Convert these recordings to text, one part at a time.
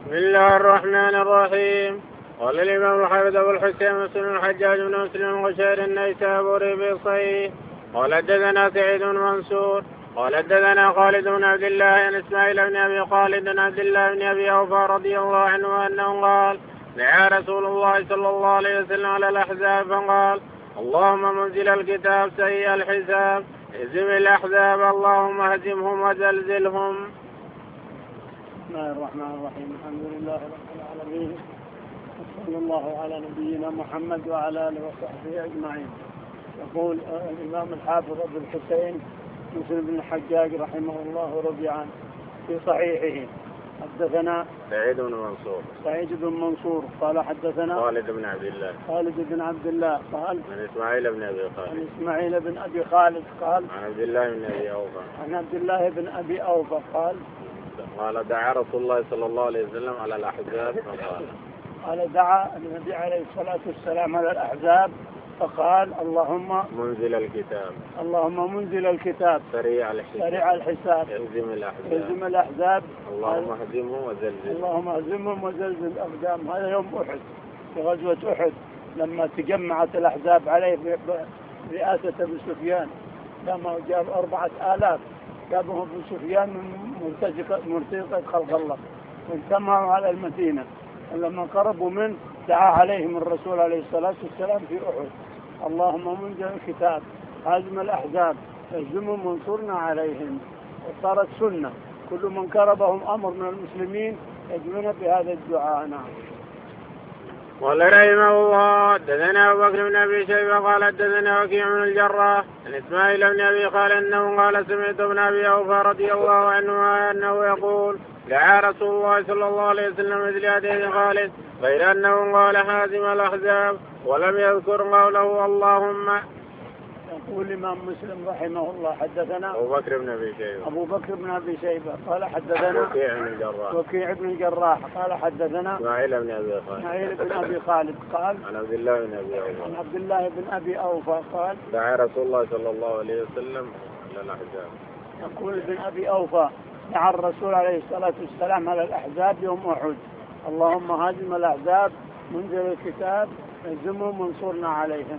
بسم الله الرحمن الرحيم. قال الإمام الحافظ أبو الحسين مسلم الحجاج بن مسلم القشيري النيسابوري في الصحيح قال حدثنا سعيد بن منصور قال حدثنا خالد بن عبد الله عن إسماعيل بن أبي خالد بن عبد الله بن أبي أوفى رضي الله عنه أنه قال دعا رسول الله صلى الله عليه وسلم على الأحزاب فقال اللهم منزل الكتاب سيء الحساب اهزم الأحزاب اللهم اهزمهم وزلزلهم. بسم الله الرحمن الرحيم. الحمد لله رب العالمين وصلى الله على نبينا محمد وعلى اله وصحبه اجمعين. يقول الامام الحافظ ابو الحسين مسلم بن الحجاج رحمه الله ورضي عنه في صحيحه حدثنا سعيد بن منصور قال حدثنا خالد بن عبد الله قال عن اسماعيل بن ابي خالد قال عن عبد الله بن ابي اوفى قال دعا رسول الله صلى الله عليه وسلم على الأحزاب قال دعا النبي عليه الصلاة والسلام على الأحزاب فقال اللهم منزل الكتاب سريع الحساب اهزم الأحزاب اللهم اهزمهم وزلزل الأقدام. هذا يوم أحد في غزوة أحد لما تجمعت الأحزاب عليه برئاسة أبي سفيان لما جاب 4000 جابهم ابو سفيان مرتزقة خلق الله واجتمعوا على المدينة. لما قربوا منه دعا عليهم الرسول عليه الصلاة والسلام في أحد اللهم منزل الكتاب هازم الأحزاب اهزمهم وانصرنا عليهم. وصارت سنة كل من قربهم أمر من المسلمين يدعون بهذا الدعاء. نعم. قال رحمه الله حدثنا أبو بكر بن أبي شيبة قال حدثنا وكيع بن الجراح عن إسماعيل بن أبي خالد أنه قال سمعت ابن أبي أوفى رضي الله عنه أنه يقول دعا رسول الله صلى الله عليه وسلم مثل حديث خالد غير أنه قال حازم الأحزاب ولم يذكر قوله اللهم. يقول الإمام مسلم رحمه الله حدثنا أبو بكر بن أبي شيبة قال حدثنا وكيع بن الجراح قال حدثنا إسماعيل بن أبي خالد قال عن عبد الله بن أبي أوفى قال دعا رسول الله صلى الله عليه وسلم على الأحزاب. يقول ابن أبي أوفى دعا الرسول عليه الصلاة والسلام على الأحزاب يوم أحد اللهم هازم الأحزاب منزل الكتاب اهزمهم وانصرنا عليهم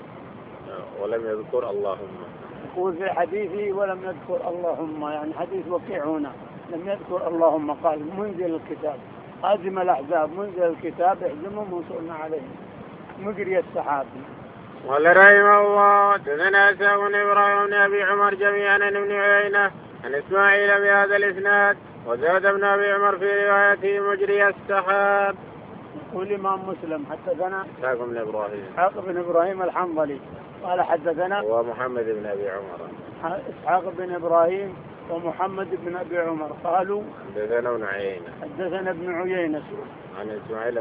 ولم يذكر اللهم. يقول في حديثه ولم يذكر اللهم يعني حديث وكيع هنا لم يذكر اللهم قال منزل الكتاب هازم الأحزاب منزل الكتاب اهزمهم وانصرنا عليهم مجري السحاب. قال رحمه الله حدثنا إسحاق بن إبراهيم بن أبي عمر جميعا عن ابن عيينة عن إسماعيل بهذا الإسناد وزاد ابن أبي عمر في روايته مجري السحاب. يقول الإمام مسلم حدثنا إسحاق بن إبراهيم الحنظلي قال حدثنا ومحمد بن أبي عمر إسحاق بن إبراهيم ومحمد بن أبي عمر قالوا حدثنا ابن عيينة عن إسماعيل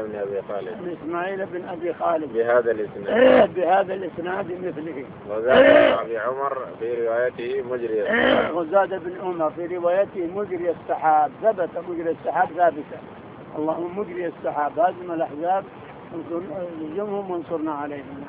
بن أبي خالد بهذا الإسناد مثله. وزاد ابن أبي عمر في روايته مجري السحاب. وزاد ابن عمر في روايته مجري السحاب ثبت مجري السحاب ثابتا اللهم مجري السحاب هازم الأحزاب نجمهم وانصرنا عليهم.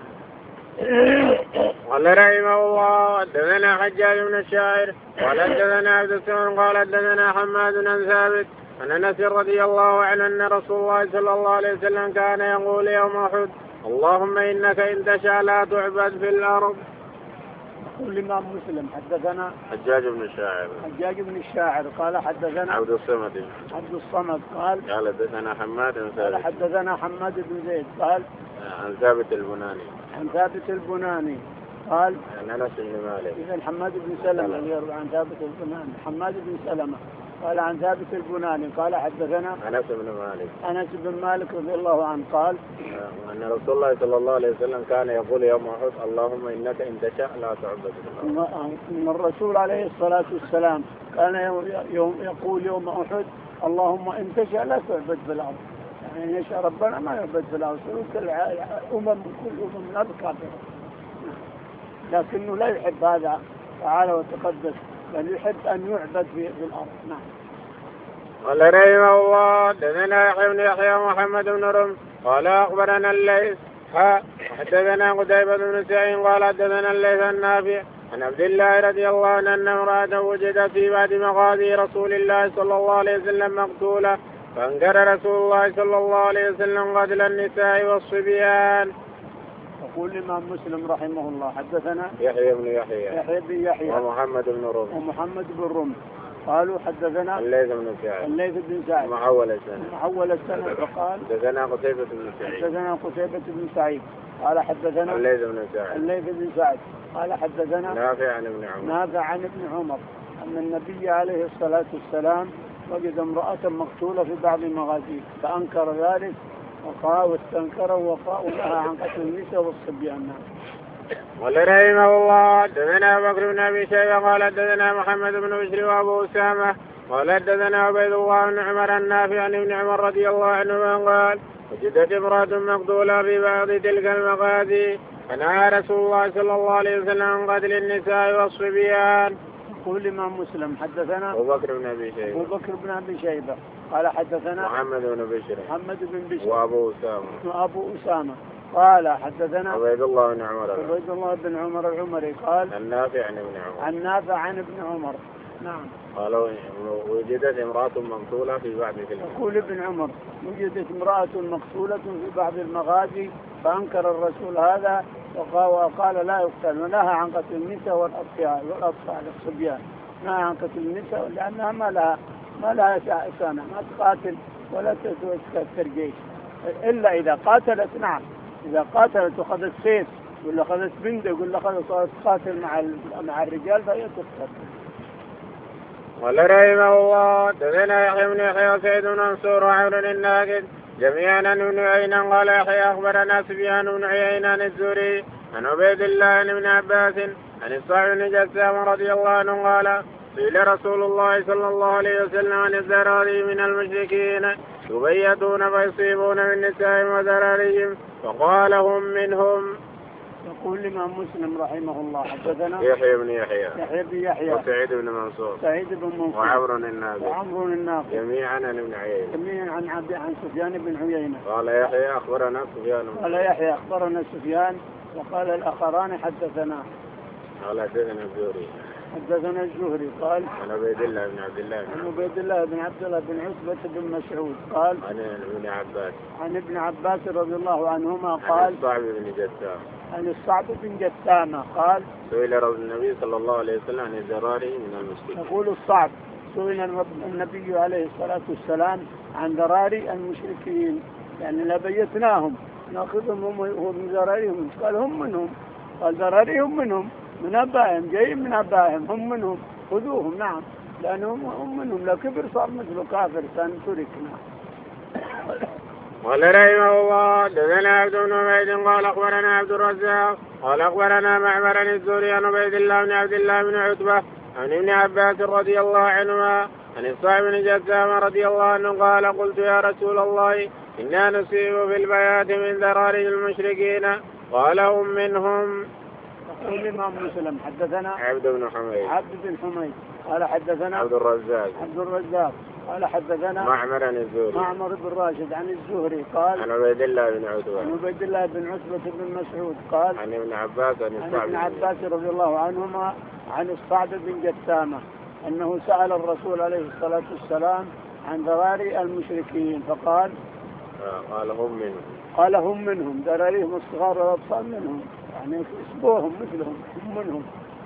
قال رحمه الله حدثنا حجاج بن الشاعر قال حدثنا عبد السلام قال حدثنا حماد بن ثابت عن انس رضي الله عنه ان رسول الله صلى الله عليه وسلم كان يقول يوم احد اللهم انك ان تشاء لا تعبد في الارض. يقول الإمام مسلم حدثنا حجاج بن الشاعر قال حدثنا عبد الصمد قال حدثنا حماد بن ثابت قال حدثنا حماد بن زيد قال عن ثابت البناني قال عن انس بن مالك. اذا حماد بن سلمة يروي عن ثابت البناني حماد بن سلمة قال عن ثابت البناني قال حدثنا انس بن مالك رضي الله عنه قال ان رسول الله صلى الله عليه وسلم كان يقول يوم احد اللهم انك ان تشاء لا تعبد في الارض. ان الرسول عليه الصلاة والسلام كان يقول يوم احد اللهم ان تشاء لا تعبد في الارض يعني يشاء ربنا ما يعبد في الارض كل لا بكافر لكنه لا يحب هذا تعالى وتقدس بل يحب ان يعبد في الارض. نعم. قال رحمه الله حدثنا يحيى بن يحيى محمد بن رمح قال اخبرنا الليث حدثنا قتيبة بن سعيد قال حدثنا الليث النافع عن عبد الله رضي الله عنه ان امرأة وجدت في بعض مغازي رسول الله صلى الله عليه وسلم مقتولة فانكر رسول الله صلى الله عليه وسلم قتل النساء والصبيان. يقول الإمام مسلم رحمه الله حدثنا يحيى بن يحيى ومحمد بن رمح قالوا حدثنا الليث بن سعد محول السنة فقال حدثنا قتيبة بن سعيد قال حدثنا الليث بن سعد قال حدثنا نافع عن ابن عمر أن النبي عليه الصلاة والسلام وجد امرأة مقتولة في بعض المغازي فأنكر ذلك واستنكره ونهى عن قتل النساء والصبيان. ولرحمه الله حدثنا بكر بن ابي شيبه قال حدثنا محمد بن بشر وابو اسامه قال حدثنا عبيد الله بن عمر النافع عن ابن عمر رضي الله عنهما قال وجدت امرأة مقتولة في بعض تلك المغازي فنهى رسول الله صلى الله عليه وسلم عن قتل النساء والصبيان. يقول الإمام مسلم حدثنا أبو بكر بن أبي شيبة قال حدثنا محمد بن بشر وأبو أسامة قال حدثنا عبيد الله بن عمر العمري قال النافع عن ابن عمر. نعم. قالوا وجدت امرأة مقتولة في بعض يقول ابن عمر وجدت امرأة مقتولة في بعض المغازي فأنكر الرسول هذا وقال لا يقتل ونهى عن قتل النساء والأطفال الصبيان. نهى عن قتل النساء لأنها ما لها سنة ما تقاتل ولا تكسر جيش إلا إذا قاتلت. نعم إذا قاتلت وأخذت سيف ولا أخذت بندق ولا أخذت تقاتل مع الرجال فهي تقتل. ولا رحمه الله حدثنا يحيى بن يحيى وسعيد بن منصور وعمرو الناقد جميعا عن ابن عيينة قال يحيى أخبرنا سفيان بن عيينة عن الزهري عن عبيد الله عن ابن عباس عن الصعب بن جسام رضي الله عنه قال سئل رسول الله صلى الله عليه وسلم عن الذراري من المشركين يبيتون فيصيبون من نسائهم وذراريهم فقال هم منهم. يقول الإمام مسلم رحمه الله حدثنا يحيى بن يحيى وسعيد بن منصور وعمرو الناقد جميعا عن ابن عيينة عن سفيان بن عيينة قال يحيى أخبرنا سفيان وقال الآخران حدثنا حدثنا الزهري قال عن عبيد الله بن عبد الله بن عتبة بن مسعود قال عن ابن عباس رضي الله عنهما قال عن الصعب بن جسامة قال سئل النبي صلى الله عليه وسلم عن الذراري من المشركين. يقول الصعب سئل النبي عليه الصلاة والسلام عن ذراري المشركين يعني لبيتناهم ناخذهم هم من ذراريهم قال هم منهم قال ذراريهم منهم من أبائهم جايين من أبائهم هم منهم خذوهم. نعم لأنهم هم منهم لو كبر صار مثل كافر كان تركنا. قال رحمه الله حدثنا عبد بن عبيد قال أخبرنا عبد الرزاق قال أخبرنا معمر عن الزهري عن عبيد الله بن عبد الله بن عتبة عن ابن عباس رضي الله عنهما عن الصعب بن جسام رضي الله عنه قال قلت يا رسول الله إنا نصيب في البيات من ذراري المشركين قال هم منهم. يقول الإمام مسلم حدثنا عبد بن حميد قال حدثنا عبد الرزاق قال حدثنا معمر بن راشد عن الزهري قال عن عبيد الله بن عتبة بن مسعود قال عن ابن عباس رضي الله عنهما عن الصعب بن جسامة أنه سأل الرسول عليه الصلاة والسلام عن ذراري المشركين فقال قال هم منهم ذراريهم الصغار والأطفال منهم يعني اسموهم مثلهم هم منهم.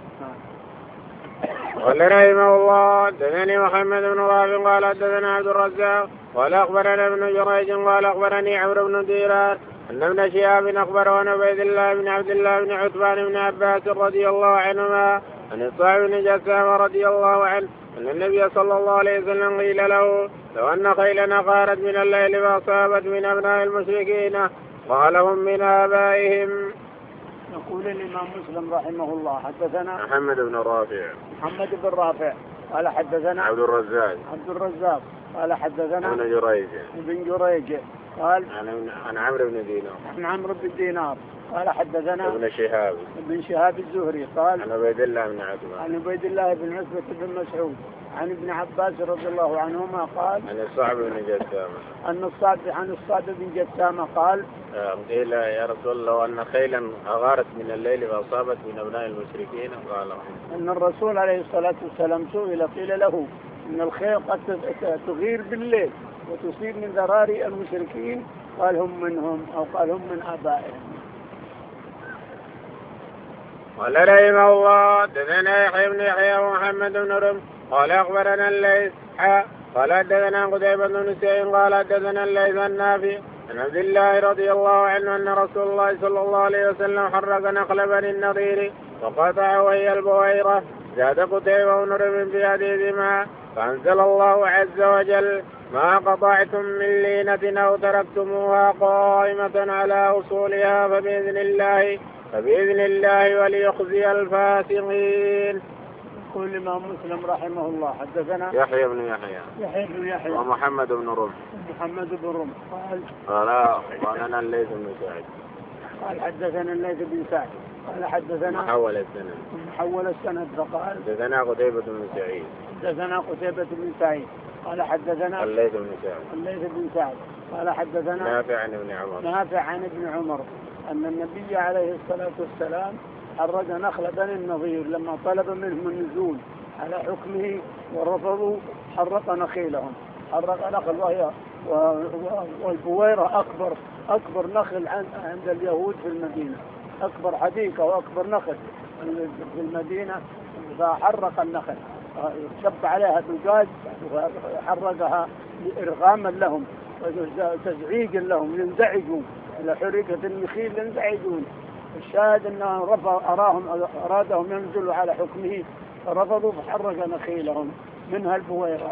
قال رحمه الله حدثني محمد بن رافع قال حدثنا عبد الرزاق قال أخبرنا ابن جريج قال أخبرني عمرو بن دينار أن ابن شهاب أخبره عن عبيد الله بن عبد الله بن عتبان بن عباس رضي الله عنهما عن الصعب بن جسام رضي الله عنه أن النبي صلى الله عليه وسلم قيل له لو أن خيلا غارت من الليل فأصابت من أبناء المشركين قال هم من آبائهم. يقول الإمام مسلم رحمه الله حدثنا محمد بن رافع قال حدثنا عبد الرزاق قال حدثنا ابن جريج قال عن عمرو بن دينار قال حدثنا ابن شهاب الزهري قال عن عبيد الله بن عتبة بن مسعود عن ابن عباس رضي الله عنهما قال عن الصعب بن جسامة قال قيل يا رسول الله أن خيلا أغارت من الليل فأصابت من أبناء المشركين قال أن الرسول عليه الصلاة والسلام سئل قيل له إن الخيل قد تغير بالليل وتصيب من ذراري المشركين، قال هم منهم أو قال هم من آبائهم. قال رحمه الله حدثنا يحيى بن يحيى ومحمد بن رمح قال أخبرنا الليث قال حدثنا قتيبة بن سعيد قال حدثنا الليث النافع عن عبد الله رضي الله عنه أن رسول الله صلى الله عليه وسلم حرق نخل بني النضير وقطع وهي البويرة. زاد قتيبة بن رمح في حديث ما فأنزل الله عز وجل ما قطعتم من لينة أو تركتموها قائمة على أصولها فبإذن الله وليخزي الفاسقين. يقول الإمام مسلم رحمه الله حدثنا يحيى بن يحيى ومحمد بن رمح قال أنا الليث بن سعد قال حدثنا الليث بن سعد قال حدثنا محول السند فقال حدثنا قتيبة بن سعيد قال حدثنا الليث بن سعد قال حدثنا نافع عن ابن عمر أن النبي عليه الصلاة والسلام حرق نخل بني النضير لما طلب منهم النزول على حكمه ورفضوا حرق نخيلهم. حرق نخل والبويرة أكبر نخل عند اليهود في المدينة، أكبر حديقة وأكبر نخل في المدينة، فحرق النخل شب عليها زجاج وحرقها إرغاما لهم وتزعيجا لهم ينزعجون إلى حريقة النخيل ينزعجون. الشاهد أنهم أرادهم ينزلوا على حكمه فرفضوا فحرق نخيلهم منها البويرة.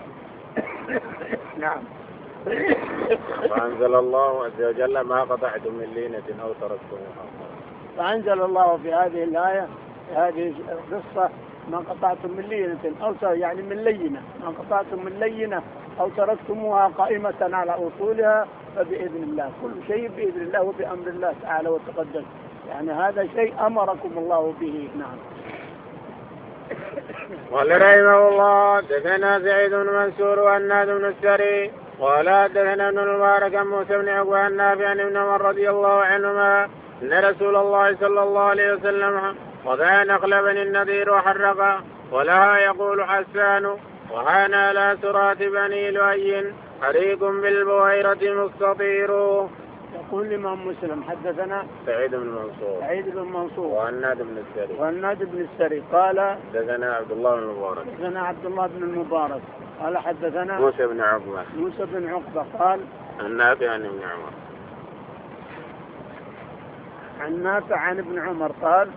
نعم. فأنزل الله عز وجل ما قطعتم من لينة أو تركتموها. فأنزل الله في هذه الآية في هذه القصة ما قطعتم من لينة أو يعني من لينة، ما قطعتم من لينة أو تركتموها قائمة على أصولها فبإذن الله. كل شيء بإذن الله وبأمر الله تعالى وتقدس، يعني هذا شيء أمركم الله به. نعم. قال رحمه الله حدثنا سعيد بن منصور وهناد بن السري قال حدثنا ابن المبارك عن موسى بن عقبة عن نافع عن ابن عمر رضي الله عنهما أن رسول الله صلى الله عليه وسلم قطع نخل بني النضير وحرق ولها يقول حسان وهان على سرات بني لؤي حريق بالبويرة مستطير. يقول الإمام مسلم حدثنا سعيد بن منصور وهناد بن السري قال حدثنا عبد الله بن المبارك قال حدثنا موسى بن عقبة قال عن نافع عن ابن عمر عن نافع عن ابن عمر قال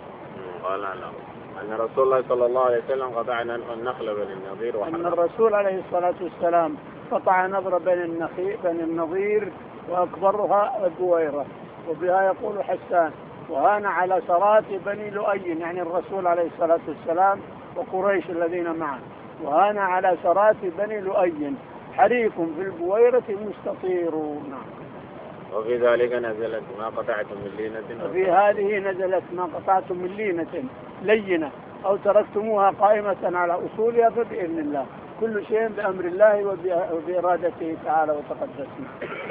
أن رسول الله صلى الله عليه وسلم قطع النخل بني النضير وحرق. أن الرسول عليه الصلاة والسلام قطع نضر بني النضير وأكبرها البويرة، وبها يقول حسان وهان على سرات بني لؤي، يعني الرسول عليه الصلاة والسلام وقريش الذين معه، وهان على سرات بني لؤي حريق في البويرة مستطير. وفي ذلك نزلت ما قطعتم من لينة. وفي هذه نزلت ما قطعتم من لينة أو تركتموها قائمة على أصولها فبإذن الله. كل شيء بأمر الله وبإرادته تعالى وتقدسنا.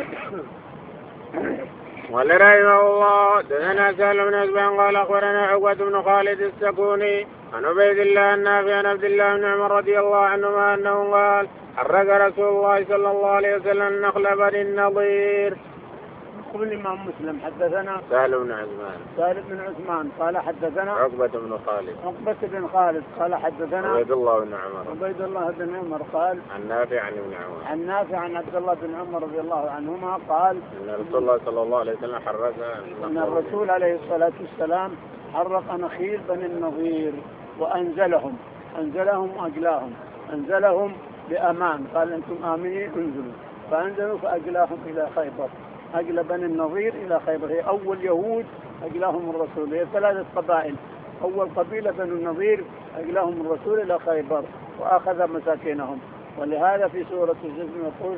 قال رحمه الله دثنا سهل بن أسبان قال أخبرنا عقبة بن خالد السكوني عن عبيد الله النافع عن عبد الله بن عمر رضي الله عنهما أنه قال حرق رسول الله صلى الله عليه وسلم نخل بني النضير. يقول الإمام مسلم حدثنا سهل بن عثمان قال حدثنا عقبة بن خالد قال حدثنا عبيد الله بن عمر قال عن نافع عن عبد الله بن عمر رضي الله عنهما قال أن رسول الله صلى الله عليه وسلم حرق أن الرسول عليه الصلاة والسلام حرق نخيل بني النضير وأنزلهم أنزلهم بأمان، قال أنتم آمنين انزلوا، فأنزلوا فأجلاهم إلى خيبر، أجل بني النضير إلى خيبر. هي أول يهود أجلاهم الرسول، هي 3 قبائل، أول قبيلة بني النضير أجلاهم الرسول إلى خيبر وأخذ مساكنهم. ولهذا في سورة الجزم يقول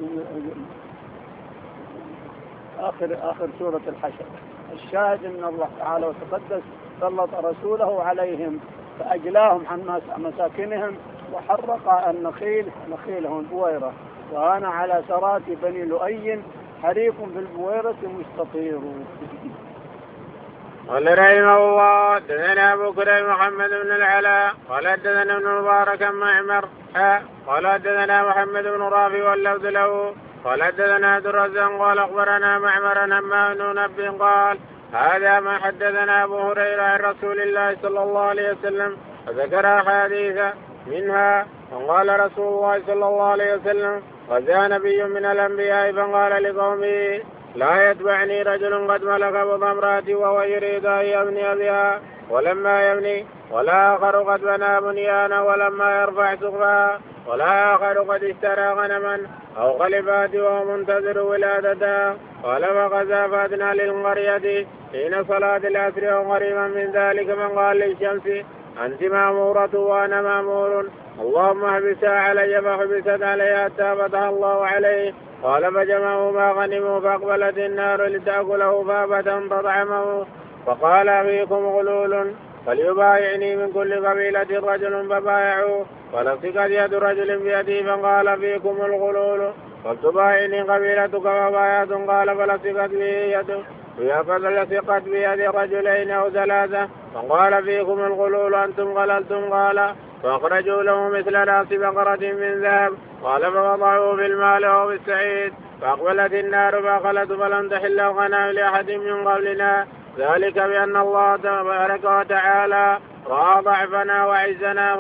آخر سورة الحشر الشاهد أن الله تعالى وتقدس سلط رسوله عليهم فأجلاهم عن مساكنهم وحرق نخيلهم البويرة، وأنا على سرات بني لؤي حريق في البويرة مستطير. قال رحمه الله حدثنا أبو كريب محمد بن العلاء قال حدثنا ابن المبارك معمر قال حدثنا محمد بن رافع واللفظ له قال حدثنا عبد الرزاق قال أخبرنا معمر عن همام بن منبه قال هذا ما حدثنا أبو هريرة عن رسول الله صلى الله عليه وسلم فذكر أحاديث منها وقال رسول الله صلى الله عليه وسلم غزا نبي من الأنبياء فقال لقومه لا يتبعني رجل قد ملك بضع امرأتي وهو يريد أن يبني بها ولما يبني ولا آخر قد بنى بنيانا ولما يرفع سقفها ولا آخر قد اشترى غنما أو خلفات وهو منتظر ولادتها قال فغزا فأدنى للقرية حين صلاة العصر وقريبا من ذلك من قال للشمس أنت مأمورة وأنا مأمور اللهم احبسها علي فحبست عليها حتى فتح الله عليه قال فجمعوا ما غنموا فأقبلت النار لتأكله فأبت أن تطعمه فقال فيكم غلول فليبايعني من كل قبيلة رجل فبايعوا فلصقت يد رجل بيده فقال فيكم الغلول فلتبايعني قبيلتك فبايعت قال فلصقت به يده فلصقت بيد رجلين أو ثلاثة فقال فيكم الغلول أنتم غللتم قال فأخرجوا له مثل رأس بقرة من ذهب قال فوضعوه في المال أو في السعيد فأقبلت النار فأخلت فلم تحل الغنم لأحد من قبلنا ذلك بأن الله تبارك وتعالى رأى ضعفنا وعزنا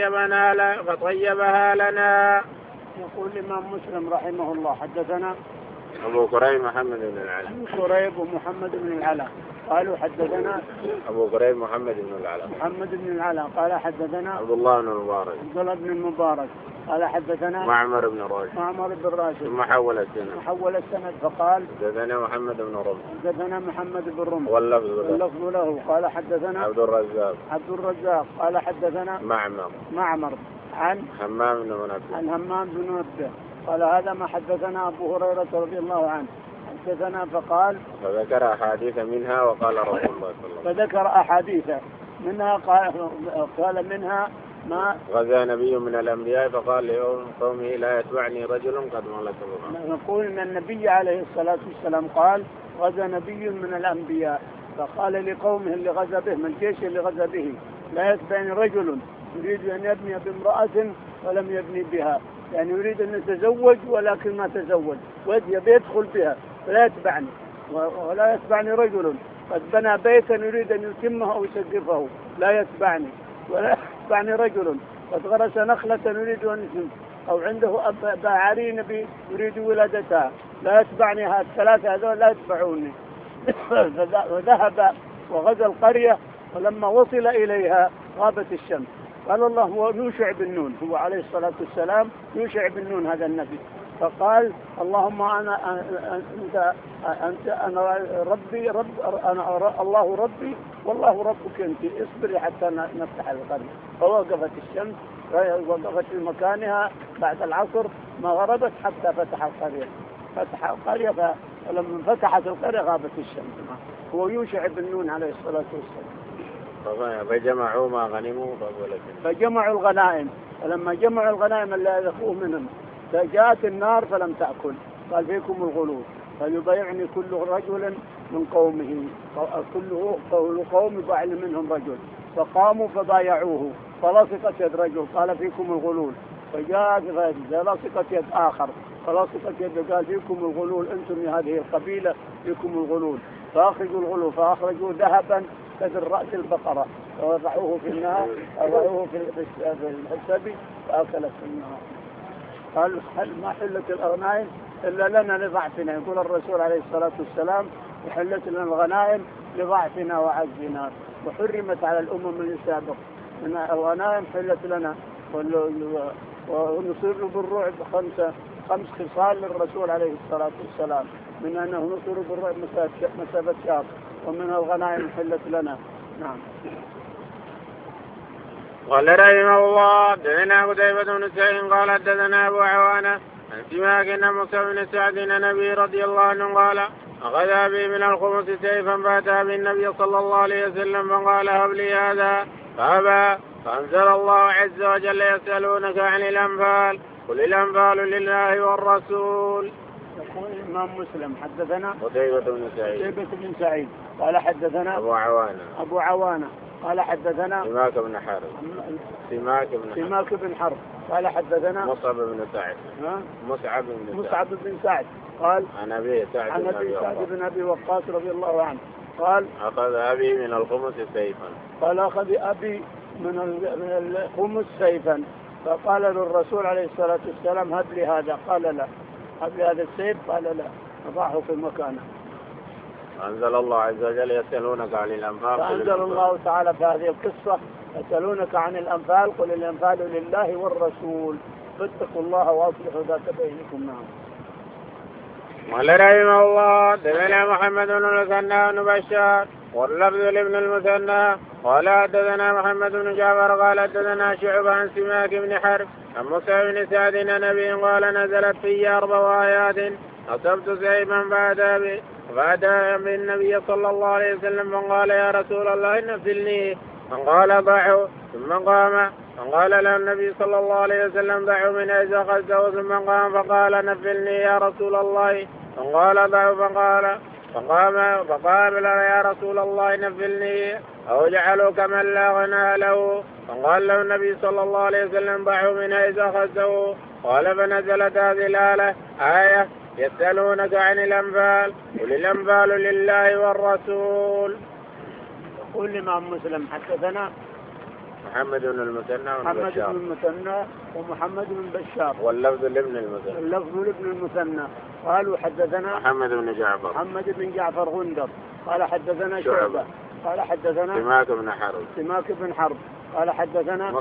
فطيبها لنا. يقول الإمام مسلم رحمه الله حدثنا أبو كريب محمد بن العلاء. أبو كريب ومحمد بن العلاء قالوا حدثنا أبو كريب محمد بن العلاء. محمد بن العلاء قال حدثنا عبد الله بن المبارك. عبد الله بن المبارك قال حدثنا معمر بن راشد. معمر بن راشد. ثم حول السند. حول السند فقال حدثنا محمد بن رمح. حدثنا محمد بن رمح. واللفظ له قال حدثنا عبد الرزاق. عبد الرزاق قال حدثنا معمر عن همام بن منبه. عن همام بن منبه قال هذا ما حدثنا أبو هريرة رضي الله عنه حدثنا فقال فذكر أحاديث منها وقال رسول الله صلى الله عليه وسلم فذكر أحاديث منها قال منها ما غزا نبي من الأنبياء فقال لقومه لا يتبعني رجل قد ملك بضع. نقول أن النبي عليه الصلاة والسلام قال غزا نبي من الأنبياء فقال لقومه اللي غزا به من الجيش اللي غزا به لا يتبعني رجل يريد أن يبني بامرأة ولم يبني بها يعني يريد أن يتزوج ولكن ما تزوج ويدخل بها فلا يتبعني ولا يتبعني رجل قد بنى بيتا يريد أن يتمه أو يسقفه لا يتبعني ولا يتبعني رجل قد غرس نخلة يريد أن يتم أو عنده بعارين يريد ولادتها لا يتبعني الثلاثة هذول لا يتبعوني. وذهب وغزا القرية ولما وصل إليها غابت الشمس قال الله هو يوشع بن نون هو عليه الصلاة والسلام يوشع بن نون هذا النبي فقال اللهم أنا ربي الله ربي والله ربك أنت اصبري حتى نفتح القرية فوقفت الشمس وقفت في مكانها بعد العصر ما غربت حتى فتح القرية فلما فتحت القرية غابت الشمس هو يوشع بن نون عليه الصلاة والسلام. فجمعوا ما غنموا فجمعوا الغنائم فلما جمعوا الغنائم اللي أخذوه منهم فجاءت النار فلم تأكل قال فيكم الغلول فيبايعني كل رجل من قومه كل قوم يبايع منهم رجل فقاموا فبايعوه فلصقت يد رجل قال فيكم الغلول فجاءت لصقت يد آخر فلصقت يد قال فيكم الغلول أنتم هذه القبيلة فيكم الغلول فأخرجوا الغلول فأخرجوا ذهبا كثر رأس البقرة ووضعوه في النار ووضعوه في السبي فأكلت في النار. قال ما حلت الغنائم إلا لنا لضعفنا يقول الرسول عليه الصلاة والسلام وحلت لنا الغنائم لضعفنا وعجزنا وحرمت على الأمم السابقة من الغنائم حلت لنا ونصير بالرعب خمس خصال للرسول عليه الصلاة والسلام من أنه نصير بالرعب مسافة شهر ومن الغنائم حلت لنا. نعم. قال رحمه الله حدثنا قتيبة بن سعيد قال حدثنا أبو عوانة عن سماك بن موسى بن سعد النبي رضي الله عنه قال أخذ أبي من الخمس سيفا فأتى بالنبي صلى الله عليه وسلم فقال هب لي هذا فأبى فأنزل الله عز وجل يسألونك عن الأنفال قل الأنفال لله والرسول. يقول الإمام مسلم حدثنا قتيبة بن سعيد قال حدثنا أبو عوانة قال حدثنا سماك بن حرب قال حدثنا مصعب بن سعد قال عن أبي سعد بن أبي وقاص رضي الله عنه قال أخذ أبي من الخمس سيفا. قال أخذ أبي من الخمس سيفا، فقال للرسول عليه الصلاة والسلام هب لي هذا، قال لا. هب لي هذا السيف، قال لا، أضعه في مكانه. أنزل الله عز وجل يسألونك عن الأنفال. فأنزل الله تعالى في هذه القصة يسألونك عن الأنفال قل الأنفال لله والرسول فاتقوا الله وأصلحوا ذات بينكم. نعم. قال رحمه الله حدثنا محمد بن المثنى بن بشار واللفظ لابن المثنى قال حدثنا محمد بن جعفر قال حدثنا شعبة عن سماك بن حرب عن موسى بن سعد عن نبي قال نزلت في 4 آيات أصبت سيفا بعد بالنبي صلى الله عليه وسلم فقال يا رسول الله نفلني، فقال ضعه ثم قام، فقال له النبي صلى الله عليه وسلم ضعه من أجل أخذته ثم قام فقال نفلني يا رسول الله، فقال ضعه فقام له يا رسول الله نفلني أو جعلوا كمن لا غنى له، فقال له النبي صلى الله عليه وسلم ضعه من أجل أخذته. قال فنزلت هذه الآية يسألونك عن الأنفال قل الأنفال لله والرسول. يقول الإمام مسلم حدثنا محمد بن المثنى ومحمد بن بشار واللفظ لابن المثنى قالوا حدثنا محمد بن جعفر غندر قال حدثنا شعبة قال حدثنا سماك بن حرب قال حدثنا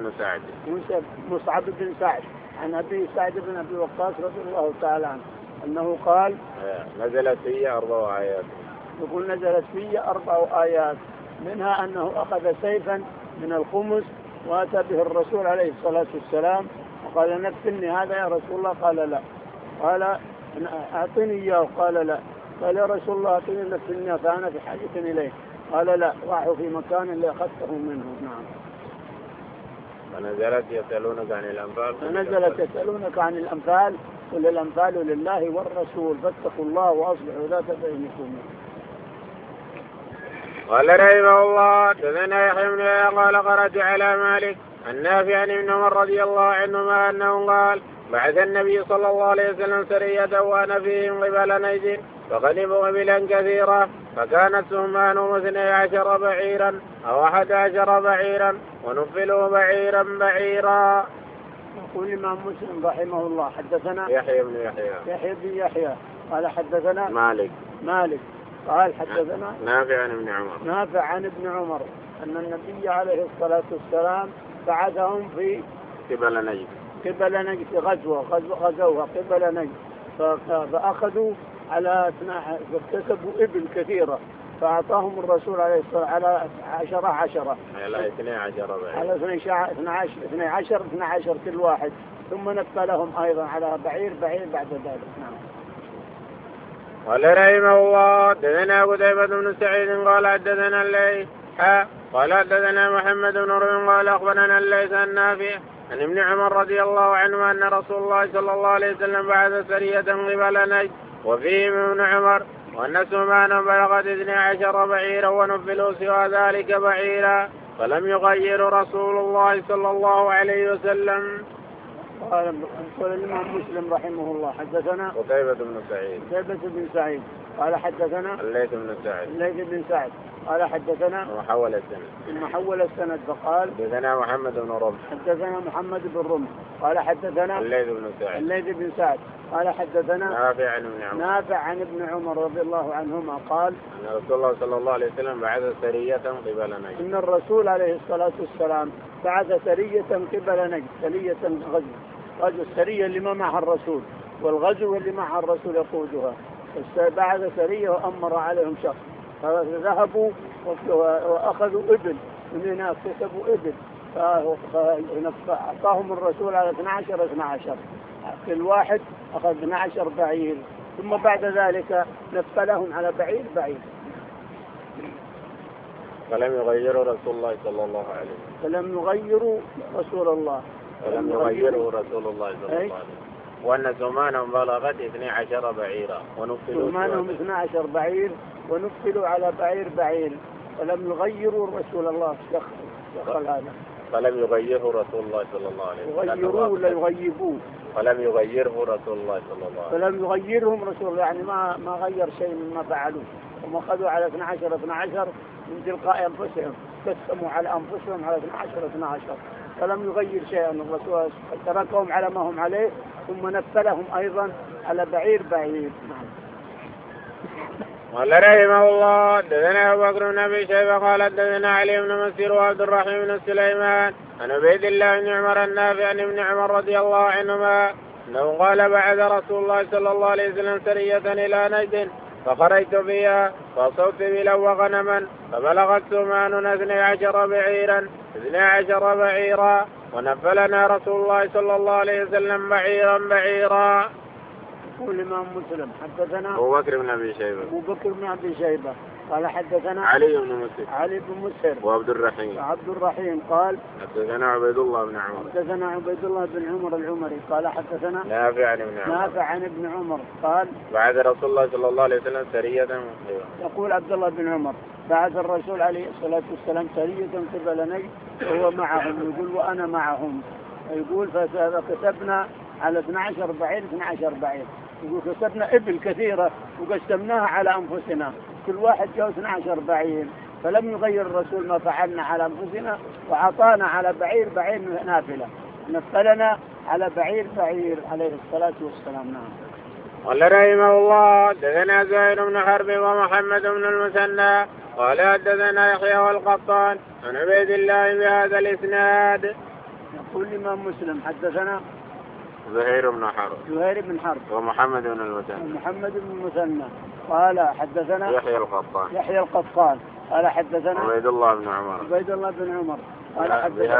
مصعب بن سعد عن أبي سعد بن أبي وقاص رضي الله تعالى عنه أنه قال نزلت في 4 آيات. يقول نزلت في 4 آيات منها أنه أخذ سيفا من الخمس وأتى به الرسول عليه الصلاة والسلام وقال نفلني هذا يا رسول الله، قال لا. قال أعطني إياه، قال لا. قال يا رسول الله أعطني نفلني فأنا في حاجة إليه، قال لا، ضعه في مكان اللي أخذته منه. نعم. فنزلت يسألونك عن الأنفال قل الأنفال لله والرسول فاتقوا الله وأصلحوا ذات بينكم. قال رحمه الله حدثنا يحيى بن يحيى قال قرأت على مالك النافع عن ابن عمر رضي الله عنهما أنه قال بعث النبي صلى الله عليه وسلم سرية وأنا فيهم قبل نجد فغنموا إبلا كثيرة فكانت سهمانهم 12 بعيرا أو 11 بعيرا ونفلوا بعيرا. يقول الإمام مسلم رحمه الله حدثنا يحيى بن يحيى قال حدثنا مالك قال حدثنا نافع عن ابن عمر أن النبي عليه الصلاة والسلام بعثهم في قبل نجد غزوها قبل نجد فأخذوا على فاكتسبوا إبل كثيرة فأعطاهم الرسول عليه الصلاة على 10 على 12 كل واحد، ثم نفلهم أيضا على بعير بعد ذلك. نعم. قال رحمه الله حدثنا قتيبة بن سعيد قال حدثنا الليث قال حدثنا محمد بن رمح قال أخبرنا الليث النافع عن ابن عمر رضي الله عنه أن رسول الله صلى الله عليه وسلم بعث سرية قبل نجد وفيهم ابن عمر وأن سهمانهم بلغت 12 بعيرا ونفلوا سوى ذلك بعيرا فلم يغير رسول الله صلى الله عليه وسلم. قال الإمام مسلم رحمه الله حدثنا قتيبة بن سعيد قال حدثنا الليث بن سعد قال حدثنا محول السند فقال حدثنا محمد بن رمح قال حدثنا الليث بن سعد قال حدثنا نافع عن ابن عمر رضي الله عنهما قال أن رسول الله صلى الله عليه وسلم بعث سرية قبل نجد. إن الرسول عليه الصلاة والسلام بعث سرية قبل نجد، سرية غزو السرية اللي ما معها الرسول والغزو اللي معها الرسول يقودها، بعث سرية وأمر عليهم شخص فذهبوا وأخذوا إبل من هناك، كسبوا إبل فأعطاهم الرسول على 12 كل واحد أخذ 12 بعير، ثم بعد ذلك نفلهم على بعير. فلم يغيروا رسول الله صلى الله عليه وسلم. فلم يغيروا رسول الله صلى الله عليه وسلم. وأن سمانهم بلغت 12 بعيرا ونفلوا سمانهم 12 بعير ونفلوا على بعير فلم يغيروا رسول الله دخل هذا. فلم يغيره رسول الله صلى الله عليه وسلم. يغيروه ولا يغيبوه؟ فلم يغيره رسول الله صلى الله عليه وسلم. فلم يغيرهم رسول الله، يعني ما غير شيء مما فعلوه. هم أخذوا على 12 من تلقاء أنفسهم، قسموا على أنفسهم على 12 فلم يغير شيئا الرسول، تركهم على ما هم عليه ثم نفلهم أيضا على بعير. نعم. قال رحمه الله حدثنا أبو بكر بن أبي شيبة قال حدثنا علي بن مسير وعبد الرحيم بن سليمان عن عبيد الله بن عمر النافع عن ابن عمر رضي الله عنهما أنه قال بعث رسول الله صلى الله عليه وسلم سرية إلى نجد فخرجت فيها فأصبت بلا وغنما فبلغت سمان 12 بعيرا ونفلنا رسول الله صلى الله عليه وسلم بعيرا. يقول الإمام مسلم حدثنا أبو بكر بن أبي شيبة قال حدثنا علي بن مسير وعبد الرحيم قال حدثنا عبيد الله بن عمر العمري قال حدثنا نافع عن ابن عمر قال بعث رسول الله صلى الله عليه وسلم سرية. يقول عبد الله بن عمر بعث الرسول عليه الصلاة والسلام سرية قبل نجد وهو معهم، يقول وأنا معهم، يقول فكتبنا على 12 بعير، يقول كسبنا إبل كثيرة وقسمناها على أنفسنا، كل واحد جاء 12 بعير، فلم يغير الرسول ما فعلنا على أنفسنا وعطانا على بعير نافلة، نفلنا على بعير عليه الصلاة والسلام. نعم. قال رحمه الله حدثنا زهير بن حرب ومحمد بن المثنى قال حدثنا يحيى والقطان عن عبيد الله بهذا الإسناد. يقول الإمام مسلم حدثنا زهير بن حرب ومحمد بن المثنى قال حدثنا يحيى القطان قال حدثنا عبيد الله بن عمر قال حدثنا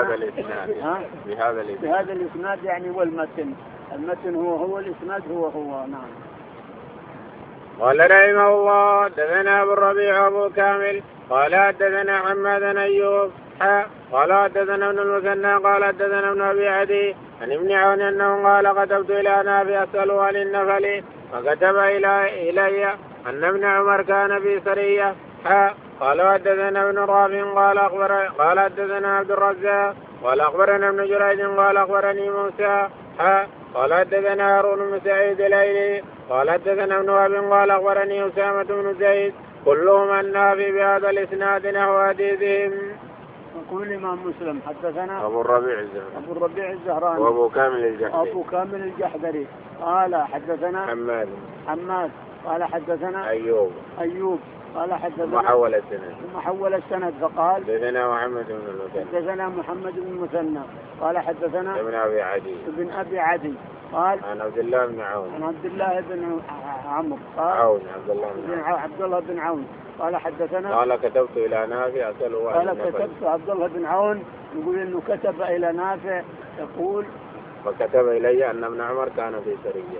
بهذا الإسناد يعني المتن هو الإسناد هو. نعم. قال رحمه الله حدثنا أبو الربيع أبو كامل قال حدثنا حماد بن أيوب قال حدثنا ابن المثنى قال حدثنا ابن أبي عدي عن ابن عون أنه قال كتبت إلى نافع أسأله عن النفل فكتب إلي أن ابن عمر كان في سرية قال حدثنا ابن رافع قال حدثنا عبد الرزاق قال أخبرنا ابن جريج قال أخبرني موسى قال حدثنا هارون بن سعيد الايلي قال حدثنا ابن وهب قال أخبرني أسامة بن زيد كلهم عن نافع بهذا الإسناد نحو حديثهم. يقول الإمام مسلم حدثنا أبو الربيع الزهراني وأبو كامل الجحدري قال حدثنا حماد قال حدثنا أيوب قال حدثنا محول السند فقال حدثنا محمد بن المثنى قال حدثنا ابن أبي عدي قال عن عبد الله بن عمرو قال عبد الله بن عون قال حدثنا قال كتبت إلى نافع أسأله عن النفل. كتبت عبد الله بن عون يقول إنه كتب إلى نافع يقول فكتب إلي أن ابن عمر كان في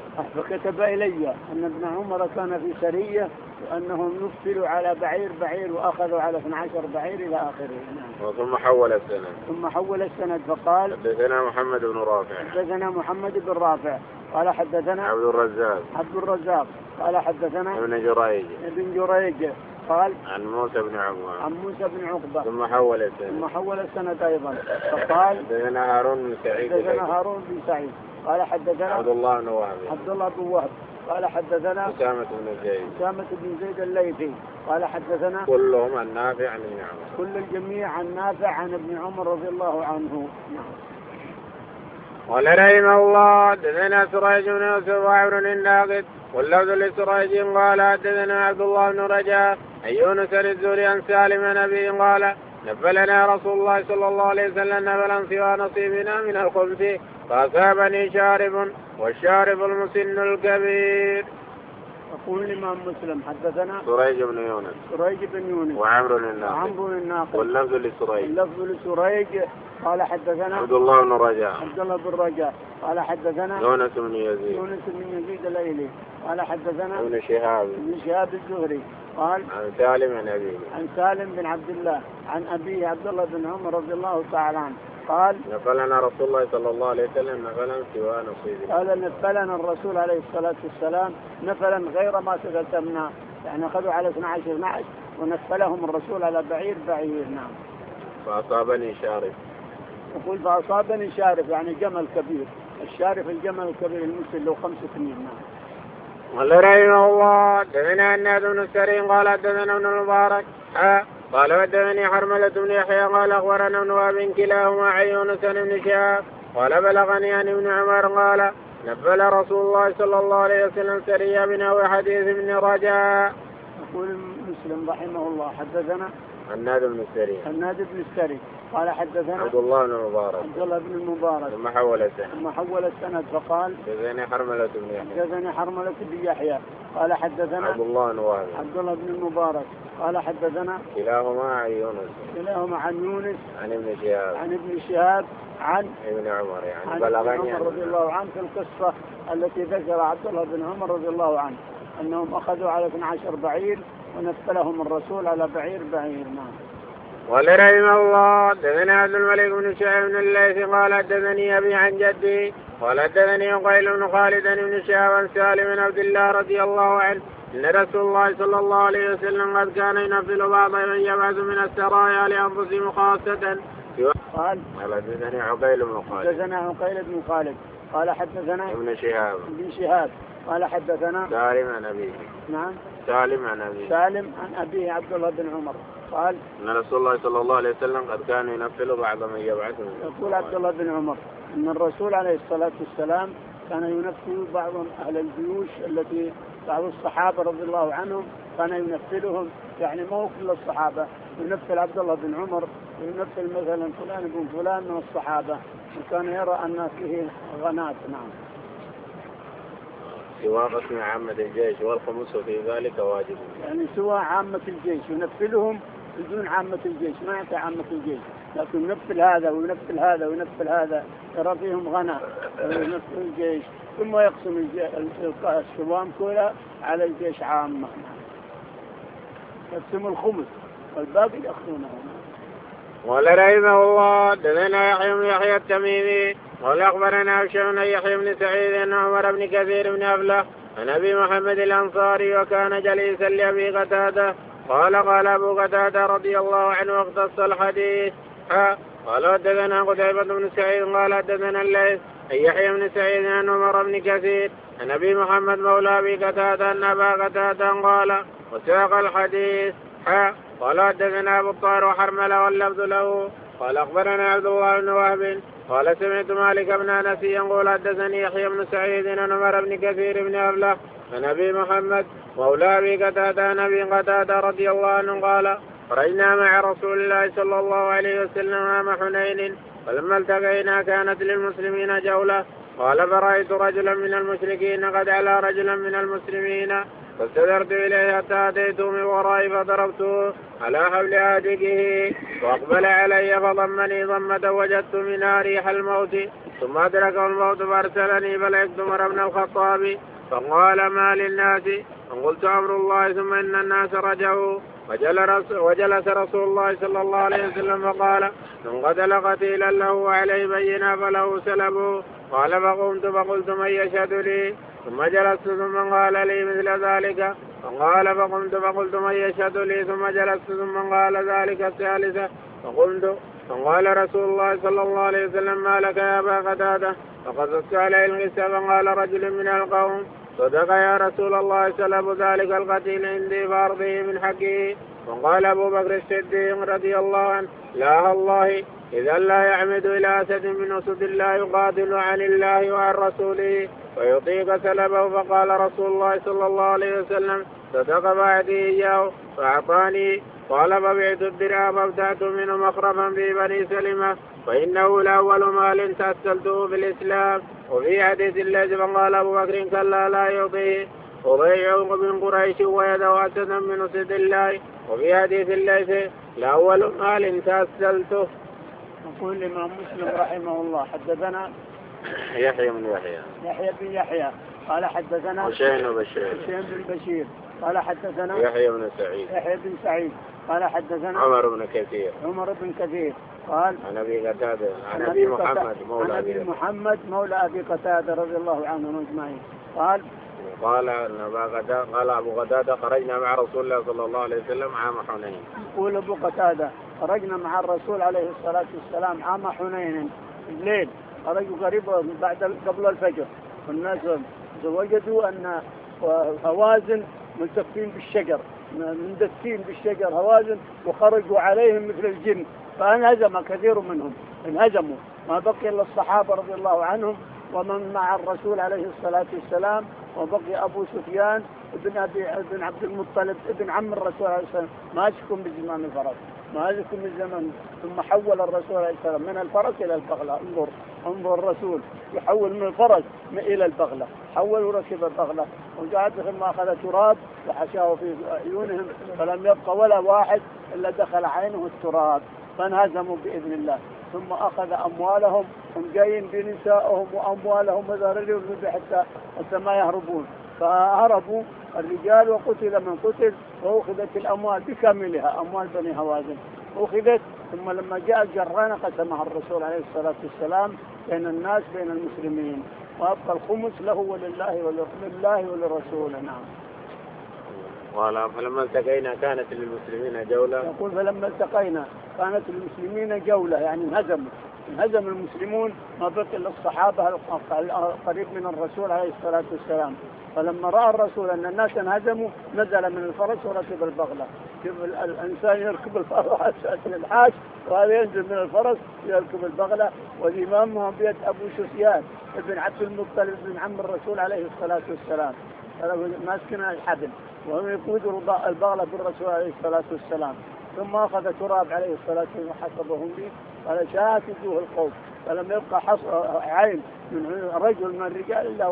سرية وأنهم نفلوا على بعير وأخذوا على 12 بعير إلى آخره. نعم. ثم حول السند فقال حدثنا محمد بن رافع قال حدثنا عبد الرزاق قال حدثنا ابن جريج قال عن موسى بن عقبة ثم حول السند أيضا فقال حدثنا هارون بن سعيد قال حدثنا عبد الله بن وهب قال حدثنا أسامة بن زيد الليثي قال حدثنا كلهم عن نافع عن ابن عمر كل الجميع عن نافع عن ابن عمر رضي الله عنه. قال رحمه الله حدثنا سريج بن يوسف وعمر الناقد واللفظ لسريج قال حدثنا عبد الله بن رجاء عن يونس الزهري عن سالم عن أبيه قال نفلنا رسول الله صلى الله عليه وسلم نفلا سوى نصيبنا من الخبز فأصابني شارب والشارب المسن الكبير. يقول الإمام مسلم حدثنا سريج بن يونس وعمر الناقد واللفظ لسريج قال حدثنا عبد الله بن رجاء قال حدثنا يونس بن يزيد الايلي قال حدثنا ابن شهاب الزهري قال عن سالم بن عبد الله عن أبيه عبد الله بن عمر رضي الله تعالى عنه قال نفلنا رسول الله صلى الله عليه وسلم نفلا سوى نصيبنا. قال نفلنا الرسول عليه الصلاة والسلام نفلا غير ما تقدمنا، يعني أخذوا على 12 ونفلهم الرسول على بعير. نعم. فأصابني شارف. يقول فأصابني شارف يعني جمل كبير، الشارف الجمل الكبير المسل له 5 سنين. نعم. قال رحمه الله دثنا الناد بن السرين قال دثنا ابن المبارك قال ودثني حرملة بن يحيى قال أخبرنا ابن وهب كلاهما عن يونس بن شهاب قال بلغني عن ابن عمر قال نفل رسول الله صلى الله عليه وسلم سريا بنحو حديث ابن رجاء. يقول مسلم رحمه الله حدثنا الناد بن السري قال حدثنا عبد الله بن المبارك ثم حول السند فقال حدثني حرملة بن يحيى قال حدثنا عبد الله بن المبارك قال حدثنا كلاهما عن يونس عن ابن شهاب عن ابن عمر يعني بلغني عمر رضي الله عنه في القصة التي ذكر عبد الله بن عمر رضي الله عنه أنهم أخذوا على 12 بعير ونفلهم الرسول على بعير. نعم. قال رحمه الله دثنا عبد الملك بن شهاب بن الليث قال حدثني أبي عن جدي قال حدثني عقيل بن خالد بن شهاب عن سالم بن عبد الله رضي الله عنه إن رسول الله صلى الله عليه وسلم قد كان ينفل بعض من يبعث من السرايا لأنفسهم خاصة. قال حدثني عقيل بن خالد قال حدثنا ابن شهاب قال حدثنا سالم عن أبيه عبد الله بن عمر قال إن رسول الله صلى الله عليه وسلم قد كان ينفل بعض من يبعث. يقول عبد الله بن عمر إن الرسول عليه الصلاة والسلام كان ينفل بعض أهل الجيوش التي بعض الصحابة رضي الله عنهم كان ينفلهم، يعني ما هو كل الصحابة، ينفل عبد الله بن عمر وينفل مثلا فلان بن فلان من الصحابة، وكان يرى أن فيه غنات. نعم. سواء قسم عامة الجيش والخمس في ذلك واجب، يعني سواء عامة الجيش ينفلهم بدون عامة الجيش، ما يعطي عامة الجيش، لكن ينفل هذا وينفل هذا وينفل هذا، يرى فيهم غنى وينفل الجيش، ثم يقسم الشوام كلها على الجيش عامة، يقسم الخمس والباقي يأخذونه. قال رحمه الله دثنا يحيى بن يحيى التميمي قال أخبرنا هشام بن يحيى بن سعيد أن عمر بن كثير بن أفلح عن أبي محمد الأنصاري وكان جليسا لأبي قتادة قال أبو قتادة رضي الله عنه واختص الحديث. قال حدثنا قتيبة بن سعيد قال حدثنا الليث عن يحيى بن سعيد عن عمر بن كثير عن أبي محمد مولى أبي قتادة أن أبا قتادة قال وساق الحديث. قال حدثنا أبو الطاهر وحرملة واللفظ له قال أخبرنا عبد الله بن وهب قال سمعت مالك بن أنس يقول حدثني يحيى بن سعيد عن عمر بن كثير بن أفلح عن أبي محمد مولى أبي قتادة عن أبي قتادة رضي الله عنه قال خرجنا مع رسول الله صلى الله عليه وسلم عام حنين فلما التقينا كانت للمسلمين جولة قال فرأيت رجلا من المشركين قد على رجلا من المسلمين فاستدرت إليه حتى أتيته من ورائي فضربته على حبل هاتفه وأقبل علي فضمني ضمة وجدت منها ريح الموت ثم أدركه الموت فأرسلني فلقيت عمر بن الخطاب فقال ما للناس فقلت أمر الله ثم إن الناس رجعوا وجلس رسول الله صلى الله عليه وسلم فقال من قتل قتيلا له وعليه بينة فله سلبه قال فقمت فقلت من يشهد لي ثم جلست ثم قال لي مثل ذلك فقال فقمت فقلت من يشهد لي ثم جلست ثم قال ذلك الثالثة فقمت فقال رسول الله صلى الله عليه وسلم ما لك يا أبا قتادة فقصصت عليه القصة فقال رجل من القوم صدق يا رسول الله سلب ذلك القتيل عندي فأرضه من حقه. وقال أبو بكر الصديق رضي الله عنه لا الله إذا لا يعمد إلى أسد من أسد الله يقاتل عن الله وعن رسوله ويطيق سلبه. فقال رسول الله صلى الله عليه وسلم صدق بعدي إياه فأعطاني. قال فبعت الدرع فابتعت منه مخربا في بني سلمة فإنه لأول مال تأسلته في الإسلام. وفي حديث الليث فقال أبو بكر كلا لا يعطيه وضيعه من قريش ويده أسدا من أسد الله. وفي حديث الليث لأول مال تأسلته. يقول الإمام مسلم رحمه الله حدثنا يحيى بن يحيى قال حدثنا حسين بن بشير قال حدثنا يحيى بن سعيد قال حدثنا عمر بن كثير قال عن ابي قتادة عن ابي محمد مولى ابي قتادة رضي الله عنهم اجمعين قال ابو قتادة خرجنا مع رسول الله صلى الله عليه وسلم عام حنين. يقول ابو قتادة خرجنا مع الرسول عليه الصلاة والسلام عام حنين الليل، خرجوا قريبا قبل الفجر، والناس وجدوا ان هوازن ملتفين بالشجر مندسين بالشجر هوازن، وخرجوا عليهم مثل الجن، فانهزم كثير منهم، انهزموا، ما بقي الا الصحابة رضي الله عنهم ومن مع الرسول عليه الصلاة والسلام، وبقي أبو سفيان ابن عبد المطلب ابن عم الرسول عليه الصلاة والسلام ماسكم بزمام الفرس، ماسكم بالزمن. ثم حول الرسول عليه الصلاة والسلام من الفرس إلى البغلة. انظر الرسول يحول من الفرس إلى البغلة، حول وركب البغلة، وقعد ثم أخذ تراب وحشاه في عيونهم، فلم يبقى ولا واحد إلا دخل عينه التراب، فانهزموا بإذن الله. ثم أخذ أموالهم، هم جايين بنسائهم وأموالهم وذررهم حتى ما يهربون، فهربوا الرجال وقتل من قتل، وأخذت الأموال بكاملها، أموال بني هوازن أخذت. ثم لما جاء الجرانة قسمها الرسول عليه الصلاة والسلام بين الناس بين المسلمين، وأبقى الخمس له ولله ولرسوله. نعم. قال فلما التقينا كانت للمسلمين جولة. يقول فلما التقينا كانت للمسلمين جولة، يعني انهزم المسلمون، ما بقي الا الصحابة قريب من الرسول عليه الصلاة والسلام. فلما رأى الرسول أن الناس انهزموا نزل من الفرس وركب البغلة. الإنسان يركب الفرس الحاج، وهذا ينزل من الفرس يركب البغلة، والإمام بيد أبو سفيان ابن عبد المطلب ابن عم الرسول عليه الصلاة والسلام، ماسكنا الحبل وهم يقودوا البغلة بالرسول عليه الصلاة والسلام. ثم أخذ تراب عليه الصلاة والسلام وحسبهم به، قال شاءت وجوه القوم، فلم يبقى عين من رجل من الرجال إلا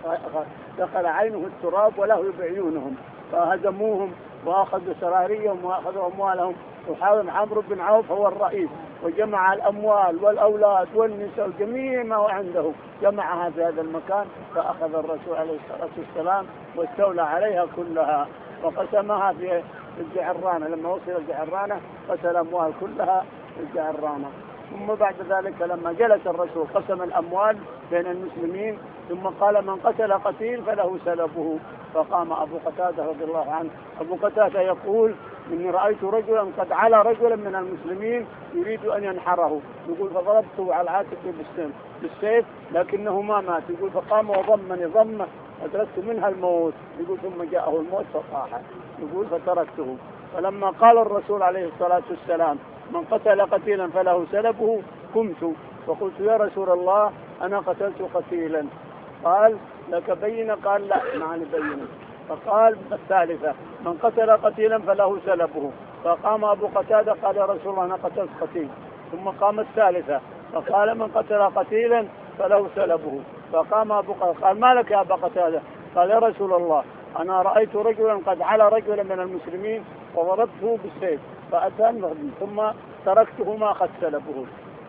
دخل عينه التراب وله بعيونهم، فهزموهم وأخذوا سراريهم وأخذوا أموالهم. وحاول عمرو بن عوف هو الرئيس، وجمع الأموال والأولاد والنساء وجميع ما عنده جمعها في هذا المكان، فأخذ الرسول عليه الصلاة والسلام واستولى عليها كلها وقسمها في الجعرانة. لما وصل الجعرانة قتل الأموال كلها في الجعرانة. ثم بعد ذلك لما جلس الرسول قسم الأموال بين المسلمين، ثم قال من قتل قتيل فله سلبه. فقام أبو قتادة رضي الله عنه، أبو قتادة يقول إني رأيت رجلا قد على رجلا من المسلمين يريد أن ينحره، يقول فضربته على عاتقه بالسيف لكنه ما مات، يقول فقام وضمني ضمه أدركت منها الموت، يقول ثم جاءه الموت فصاح، يقول فتركته. فلما قال الرسول عليه الصلاة والسلام من قتل قتيلا فله سلبه قمت فقلت يا رسول الله أنا قتلت قتيلا، قال لك بينة؟ قال لا معني بينة. فقال الثالثة من قتل قتيلا فله سلبه، فقام أبو قتادة قال يا رسول الله أنا قتلت قتيل. ثم قام الثالثة فقال من قتل قتيلا فله سلبه، فقام أبو قتادة قال ما لك يا أبا قتادة؟ قال يا رسول الله أنا رأيت رجلا قد على رجلا من المسلمين وضربته بالسيف فأتاني ثم تركته ما أخذ سلبه،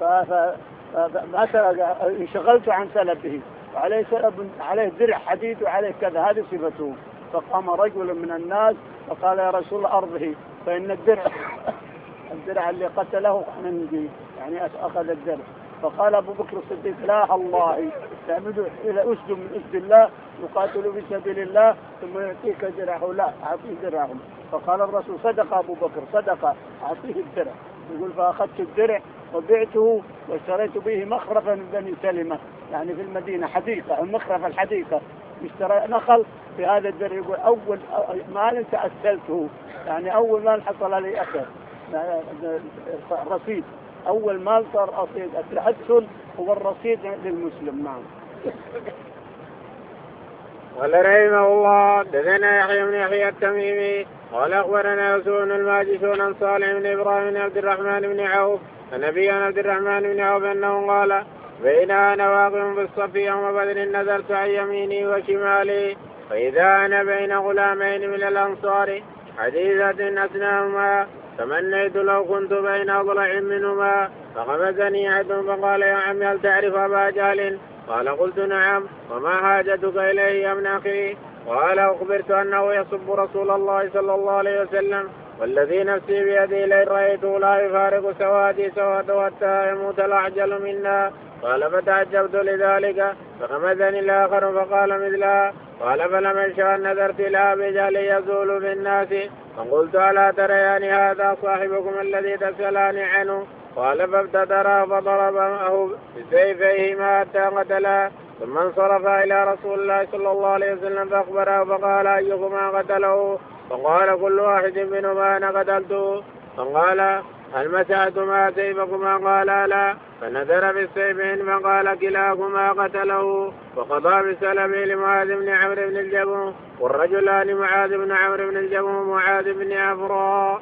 انشغلت عن سلبه، وعليه سلب عليه درع حديد وعليه كذا، هذه صفته. فقام رجل من الناس فقال يا رسول الله أرضه، فإن الدرع اللي قتله عندي، يعني أخذ الدرع. فقال أبو بكر الصديق لا الله تعمدوا إلى أسد من أسد الله يقاتلوا في سبيل الله ثم يعطيك درعه، لا أعطيه درعهم. فقال الرسول صدق أبو بكر صدق أعطيه الدرع. يقول فأخذت الدرع وبعته واشتريت به مخرفا من بني سلمة، يعني في المدينة حديقة، المخرف الحديقة، اشترى نخل في هذا الدرع. يقول أول مال تأسلته، يعني أول مال حصل لي أثر رصيد، أول مال صار رصيد. التحسن هو الرصيد للمسلم. نعم. قال رحمه الله دثنا يحيى بن يحيى التميمي قال أخبرنا يوسف بن الماجشون عن صالح بن إبراهيم بن عبد الرحمن بن عوف النبي عن عبد الرحمن بن عوف أنه قال بين أنا واقف بالصف يوم بدر نزلت عن يميني وشمالي فإذا أنا بين غلامين من الأنصار حديثة أثناهما تمنيت لو كنت بين أضلع منهما، فغمزني أحد فقال يا عمي هل تعرف أبا جهل؟ قال قلت نعم. وما حاجتك إليه يا ابن أخي؟ قال أخبرت أنه يسب رسول الله صلى الله عليه وسلم والذي نفسي بيده لئن رأيته لا يفارق سوادي سواده حتى يموت الأعجل منا. قال فتعجبت لذلك فغمزني الآخر فقال مثلها. قال فلم يشأ أن نذرت إلى أبي جهل يزول بالناس فقلت ألا تريان هذا صاحبكم الذي تسألان عنه؟ قال فابتدرا فضربه بسيفيهما حتى قتلا ثم انصرف إلى رسول الله صلى الله عليه وسلم فأخبره فقال أيكما قتله؟ فقال كل واحد منهما أنا قتلته. فقال هل مسعتما سيفكما؟ قال لا. فنذر بالسيفين فقال كلاكما قتله. وقضى بسلمه لمعاذ بن عمرو بن الجموح والرجلان معاذ بن عمرو بن الجموح ومعاذ بن عفراء.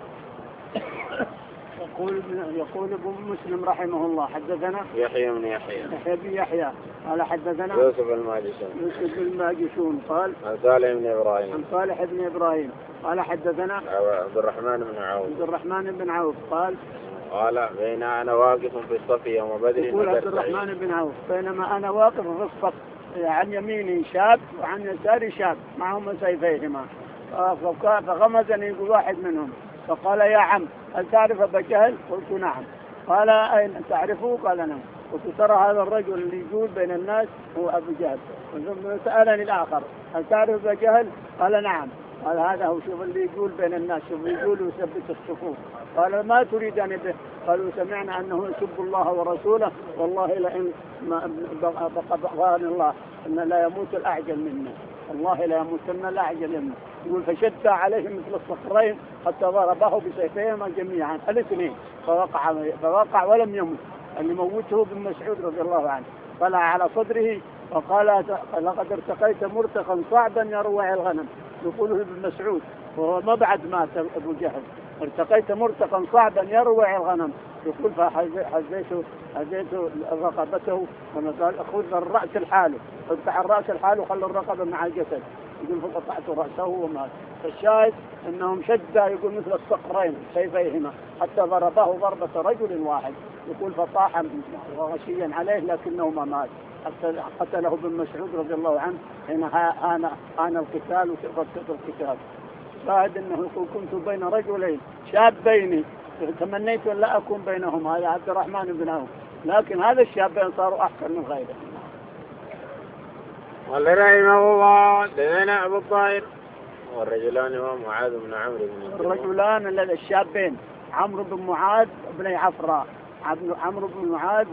يقول ابن مسلم رحمه الله حدثنا يحيى بن يحيى قال حدثنا يوسف الماجشون قال عن صالح بن إبراهيم قال حدثنا عبد الرحمن بن عوف قال بين أنا واقف في الصف يوم بدر. يقول عبد الرحمن بن عوف بينما أنا واقف في الصف عن يميني شاب وعن يساري شاب معهم سيفيهما فغمزني يقول واحد منهم فقال يا عم هل تعرف أبا جهل؟ قلت نعم. قال أين تعرفه؟ قال نعم. قلت ترى هذا الرجل اللي يقول بين الناس هو أبو جهل. ثم سألني الآخر هل تعرف أبا جهل؟ قال نعم. قال هذا هو شوف اللي يقول بين الناس شوف يقول ويثبت الصفوف. قال ما تريدني به؟ قالوا سمعنا أنه يسب الله ورسوله والله لئن بقى الله أن لا يموت الأعجل منا والله لا يموتن الأعجل منا. يقول فشد عليهم مثل الصخرين حتى ضربه بسيفيهما جميعا الاثنين فوقع ولم يمت. اللي موته بن مسعود رضي الله عنه طلع على صدره وقال لقد ارتقيت مرتقا صعدا يروع الغنم. يقوله ابن مسعود وهو ما بعد مات ابو جهل ارتقيت مرتقا صعدا يروع الغنم. يقول فحزيت رقبته كما قال خذ الرأس الحاله افتح الرأس الحاله وخلوا الرقبة مع الجسد. يقول فقطعت رأسه ومات. فالشاهد انهم شدا يقول مثل الصقرين سيفيهما حتى ضربه ضربة رجل واحد. يقول فطاح غشيا عليه لكنه ما مات حتى قتله ابن مسعود رضي الله عنه حين آن القتال وشرفت القتال. شاهد انه يقول كنت بين رجلين شابين تمنيت ان لا اكون بينهما هذا عبد الرحمن بن عوف لكن هذا الشابين صاروا احسن من غيره. قال رحمه الله دنا ابو الطاهر والرجلان هو معاذ بن عمرو بن الرجلان الشابين عمرو بن معاذ بن عفراء عمرو بن معاذ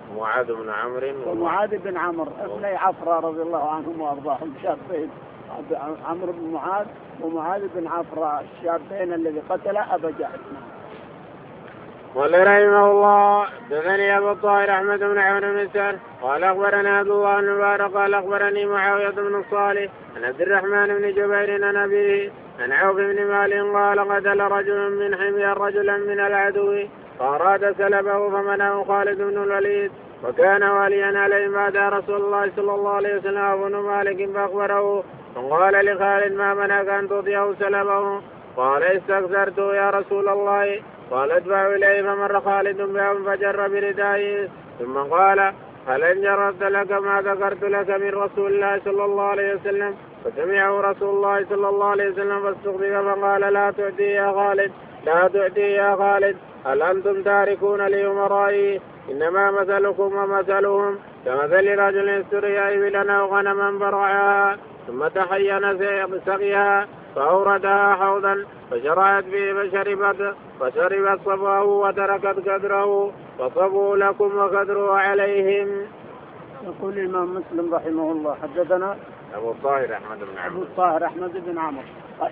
ومعاذ بن عمرو ابن عفراء رضي الله عنهم وارضاهم شابين عمرو بن معاذ ومعاذ بن عفراء الشابين الذي قتل ابا جهل. قال رحمه الله دثني ابو الطاهر احمد بن عمرو بن سهل قال اخبرنا عبد الله بن مبارك قال اخبرني معاويه بن صالح عن عبد الرحمن بن جبير عن ابيه عن عوف بن مالك قال قتل رجل من حمير رجلا من العدو فاراد سلبه فمنعه خالد بن الوليد وكان واليا عليه بعد رسول الله صلى الله عليه وسلم بن مالك فاخبره فقال لخالد ما منعك ان تطيعه سلبه؟ قال استكثرته يا رسول الله. قال ادفع اليه فمر خالد بهم فجر بردائه ثم قال هل ان جربت لك ما ذكرت لك من رسول الله صلى الله عليه وسلم؟ فسمعه رسول الله صلى الله عليه وسلم فاستغضب فقال لا تؤتي يا خالد هل انتم تاركون لامرائي؟ انما مثلكم ومثلهم كمثل رجل استريا ابلا او غنما فرعاها ثم تحين سقيها فأوردها حوضا فشرعت به فشربت صفوه وتركت قدره فصفوا لكم وقدره عليهم. يقول الإمام مسلم رحمه الله حدثنا أبو الطاهر أحمد بن عمرو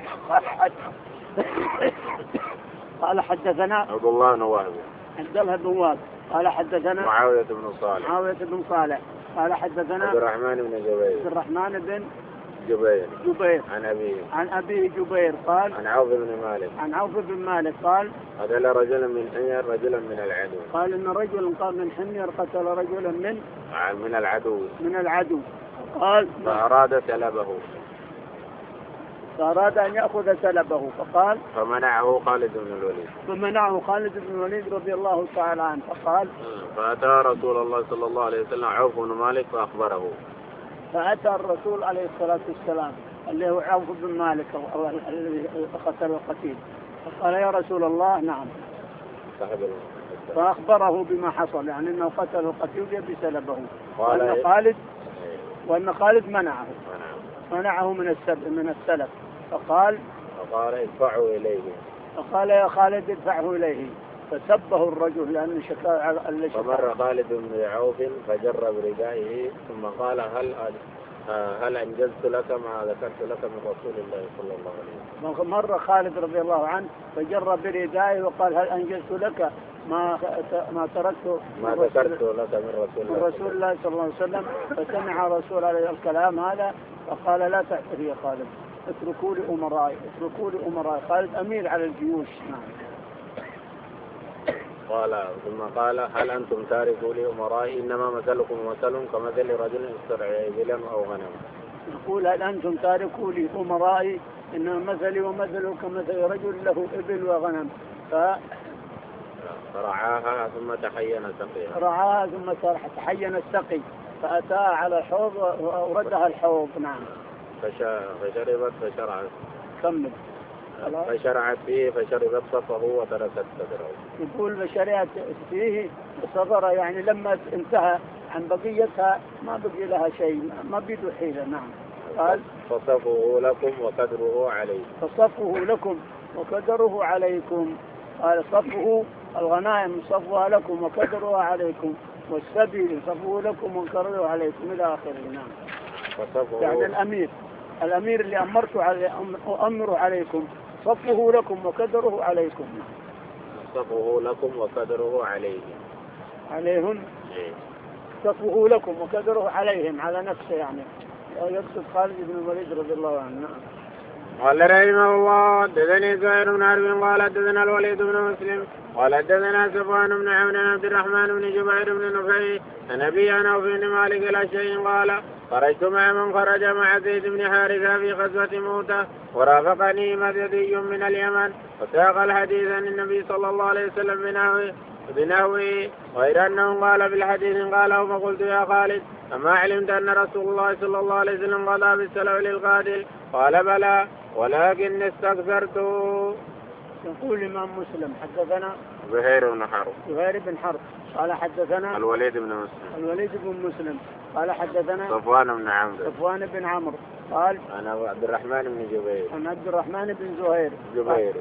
قال حدثنا عبد الله بن وهب قال حدثنا معاوية بن صالح قال حدثنا عبد الرحمن بن جبير عن أبيه جبير قال عن عوف بن مالك قال قتل رجلا من حمير رجلا من العدو. قال إن رجلا قام من حمير قتل رجلا من العدو قال فأراد فأراد أن يأخذ سلبه فقال فمنعه خالد بن الوليد رضي الله تعالى عنه فقال فأتى رسول الله صلى الله عليه وسلم عوف بن مالك فأخبره. فأتى الرسول عليه الصلاة والسلام اللي هو عوف بن مالك الذي قتل القتيل فقال يا رسول الله نعم فأخبره بما حصل يعني أنه قتل القتيل بسلبه وأن خالد منعه من السلب فقال ادفعه إليه. فقال يا خالد ادفعه إليه فسبه الرجل لأن شكا. فمر خالد بن عوف فجر بردائه ثم قال هل أنجزت لك ما ذكرت لك من رسول الله صلى الله عليه وسلم. مر خالد رضي الله عنه فجر بردائه وقال هل أنجزت لك ما ذكرت لك من رسول الله صلى الله عليه وسلم. فسمع رسول عليه الكلام هذا فقال لا تأتي يا خالد اتركوا لي أمراء خالد أمير على الجيوش. ثم قال هل أنتم تاركوا لي أمرائي إنما مثلكم مثل كمثل رجل استرعى إبلا أو غنما. يقول هل أنتم تاركوا لي أمرائي إنما مثلي ومثل كمثل رجل له إبل وغنم. فرعاها ثم تحين السقي فأتى على الحوض وأوردها الحوض. نعم. فشربت فشرعت. كمل. فشرعت فيه فشربت صفه وتركت صدره. يقول فشرعت فيه صدره يعني لما انتهى عن بقيتها ما بقي لها شيء ما بيده حيلة. نعم. قال فصفه لكم وقدره عليكم. قال صفه الغنائم صفها لكم وقدرها عليكم والسبيل صفه لكم وقدره عليكم إلى آخره. نعم. يعني الأمير اللي أمر عليكم صفه لكم وقدره عليكم. عليهم. صفه لكم وقدره عليهم على نفسه يعني يقصد خالد بن الوليد رضي الله عنه. قال رحمه الله حدثني زهير بن حرب قال حدثنا الوليد بن مسلم قال حدثنا صفوان بن عون عبد الرحمن بن جبير بن نفيع عن أبي عوف بن مالك الأشجعي قال خرجت مع من خرج مع زيد بن حارثة في غزوة مؤتة ورافقني مددي من اليمن وساق الحديث عن النبي صلى الله عليه وسلم بنحوه غير أنه قال في الحديث قاله فقلت يا خالد أما علمت أن رسول الله صلى الله عليه وسلم قضى بالسلب للقاتل؟ قال بلى ولكن استكثرته. يقول الإمام مسلم حدثنا زهير بن حرب قال حدثنا الوليد بن مسلم قال حدثنا صفوان بن عمرو قال أنا عبد الرحمن بن جبير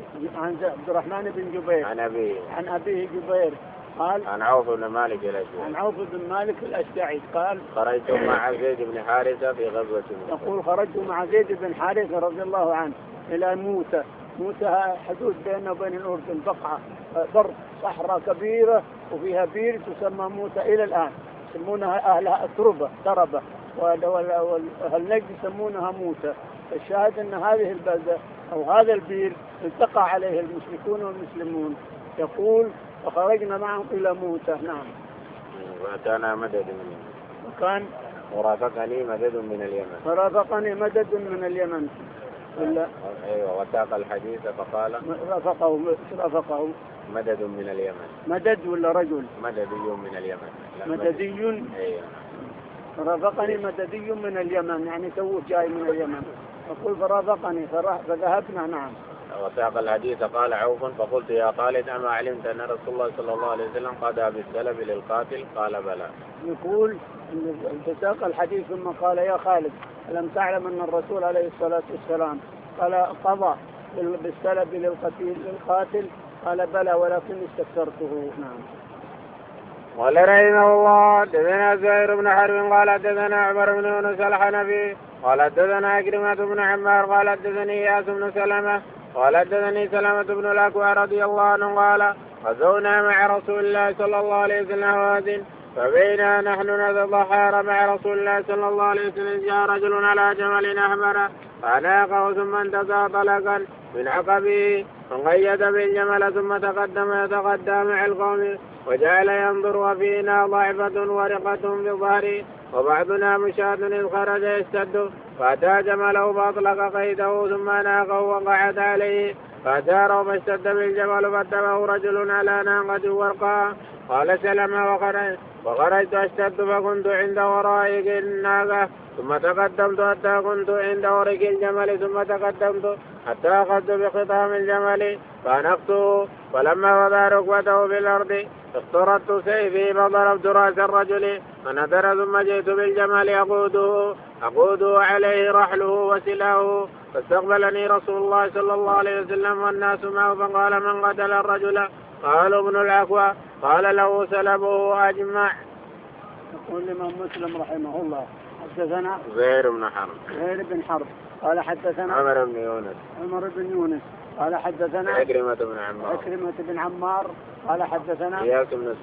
عن أبيه جبير قال عن عوف بن مالك الأشجعي قال خرجت مع زيد بن حارثة في غزوة مؤتة. يقول خرجت مع زيد بن حارثة رضي الله عنه إلى مؤتة حدود بيننا وبين الأردن بقعة برد صحراء كبيرة وفيها بير تسمى مؤتة إلى الآن يسمونها أهلها تربة وأهل نجد يسمونها مؤتة. الشاهد أن هذه البلدة أو هذا البير التقى عليه المشركون والمسلمون. يقول فخرجنا معهم إلى مؤتة. نعم. وأتانا مدد وكان ورافقني مدد من اليمن أيوة وساق الحديث فقال رافقه مدد من اليمن. مدد ولا رجل؟ مددي من اليمن. أيوة. رافقني مددي من اليمن يعني توه جاي من اليمن. يقول فرافقني فذهبنا. نعم. وساق الحديث قال عوف فقلت يا خالد أما علمت أن رسول الله صلى الله عليه وسلم قضى بالسلب للقاتل؟ قال بلى. يقول فساق الحديث ثم قال يا خالد ألم تعلم أن الرسول عليه الصلاة والسلام قضى بالسلب للقاتل؟ قال بلى ولكن استكثرته. نعم. قال رحمه الله حدثنا زهير بن حرب قال حدثنا عمر بن يونس الحنفي قال حدثنا عكرمة بن عمار قال حدثني إياس بن سلمة قال حدثني سلمة بن الأكوع رضي الله عنه قال غزونا مع رسول الله صلى الله عليه وسلم هوازن فبينا نحن نتضحى مع رسول الله صلى الله عليه وسلم جاء رجل على جمل أحمر فأناقه ثم انتزع طلقا من عقبه فقيد بالجمل ثم تقدم يتغدى مع القوم وجعل ينظر وفينا ضعفة ورقة بظهره وبعضنا مشاة إذ خرج يشتد فأتى جمله فأطلق قيده ثم ناقه وقعد عليه فأتاره فاشتد بالجمل فاتبعه رجل على ناقة ورقاء قال سلم وخرجت أشتد فكنت عند ورائق الناقة ثم تقدمت حتى كنت عند ورق الجمل ثم تقدمت حتى أخذت بخطام الجمل فأنقته فلما وضع ركبته في الأرض اخترت سيفي فضربت رأس الرجل فنظر ثم جئت بالجمل أقوده عليه رحله وسلاه فاستقبلني رسول الله صلى الله عليه وسلم والناس معه فقال من قتل الرجل؟ قالوا ابن العكوى قال له سلبه أجمع. يقول الإمام مسلم رحمه الله حدثنا زهير بن حرب قال حدثنا عمر بن يونس قال حدثنا عكرمة بن عمار قال حدثنا إياس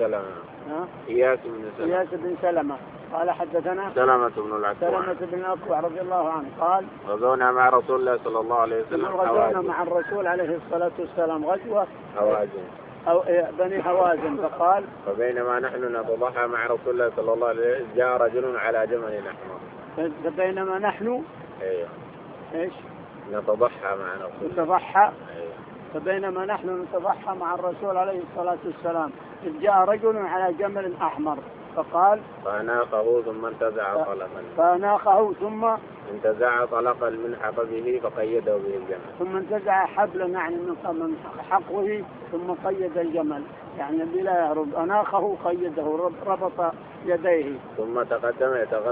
بن سلمة قال حدثنا سلمة بن الأكوع رضي الله عنه قال غزونا مع رسول الله صلى الله عليه وسلم مع الرسول عليه الصلاة والسلام غزوة هوازن أو بني هوازن فقال فبينما نحن نتضحى مع رسول الله صلى الله عليه وسلم جاء رجل على جمل أحمر. فبينما نحن ايش نتضحى مع رسول نتضحى فبينما نحن نتضحى مع الرسول عليه الصلاة والسلام إذ جاء رجل على جمل أحمر فقال فأناقه انتزع طلقا من حقبه فقيده به الجمل ثم انتزع حبلا يعني من حقه ثم قيد الجمل يعني بلا يهرب أناقه قيده ربط يديه ثم تقدم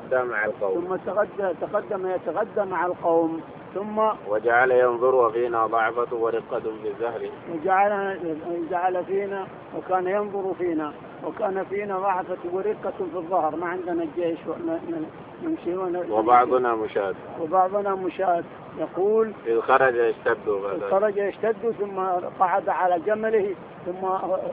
يتغدى مع القوم ثم وجعل ينظر وفينا ضعفة ورقة في الزهر وجعل فينا وكان ينظر فينا وكان فينا ضعفة ورقة في الظهر ما عندنا الجيش نمشي وبعضنا مشاة يقول إذ خرج يشتد ثم قعد على جمله ثم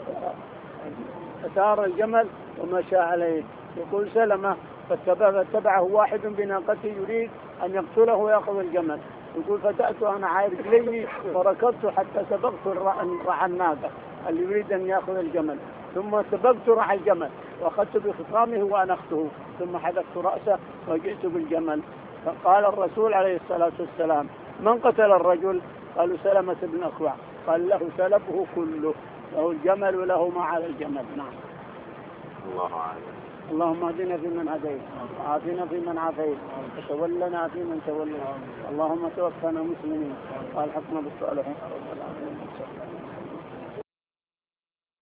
أثار الجمل ومشى عليه. يقول سلمة فاتبعه واحد بناقته يريد أن يقتله ويأخذ الجمل. يقول فتأت أنا على رجلي فركضت حتى سبقت رعى الناقة اللي يريد أن يأخذ الجمل ثم سبقت رعى الجمل وأخذت بخطامه وأنخته ثم حذفت رأسه وجئت بالجمل. فقال الرسول عليه الصلاة والسلام من قتل الرجل؟ قالوا سلمة بن الأكوع. قال له سلبه كله له الجمل وله ما على الجمل. نعم. الله أعلم. اللهم اهدنا فيمن هديت وعافنا فيمن عافيت وتولنا فيمن توليت اللهم توفنا مسلمين والحقنا بالصالحين.